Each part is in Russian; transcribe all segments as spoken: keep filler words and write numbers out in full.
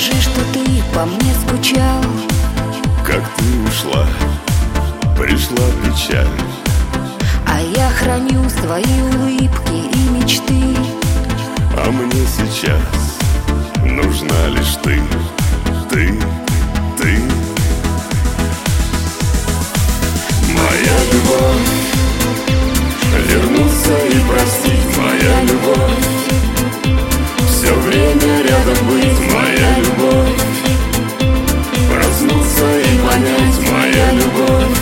скажи, что ты по мне скучал. Как ты ушла, пришла печаль, а я храню свои улыбки и мечты. а мне сейчас нужна лишь ты, ты, ты. Моя любовь, вернуться и простить, моя любовь, все время рядом быть, моя любовь, проснуться и понять, моя любовь.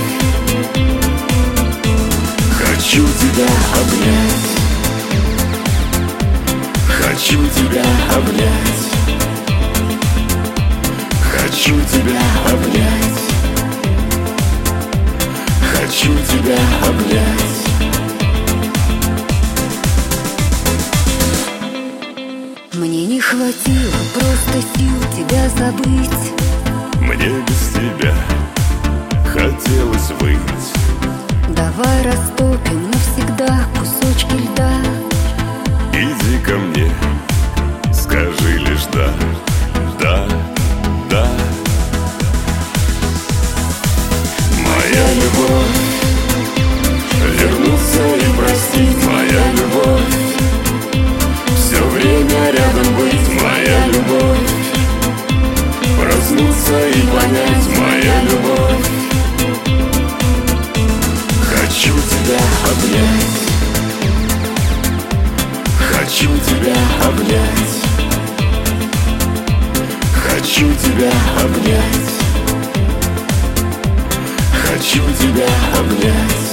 Хочу тебя обнять, хочу тебя обнять, хочу тебя обнять, хочу тебя обнять. Мне не хватило просто сил тебя забыть. Мне без тебя хотелось выйти. Давай растопим навсегда кусочки льда. Иди ко мне, скажи лишь да, да, да. Моя любовь, вернуться и простить, моя любовь, все время рядом быть, моя любовь, проснуться и понять, моя любовь. Хочу тебя обнять, хочу тебя обнять, хочу тебя обнять, хочу тебя обнять.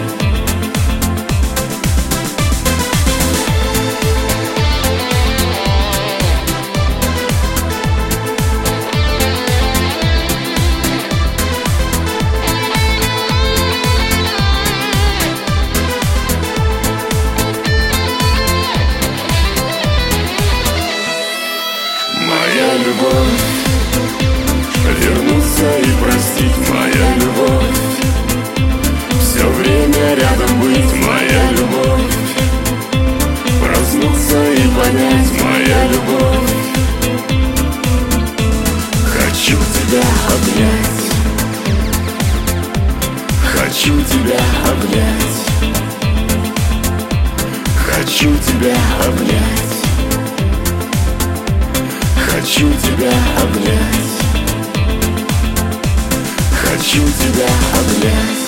Моя любовь, вернуться и простить, моя любовь, все время рядом быть, моя любовь, проснуться и понять, моя любовь. Хочу тебя обнять, хочу тебя обнять, хочу тебя обнять, хочу тебя обнять, хочу тебя обнять.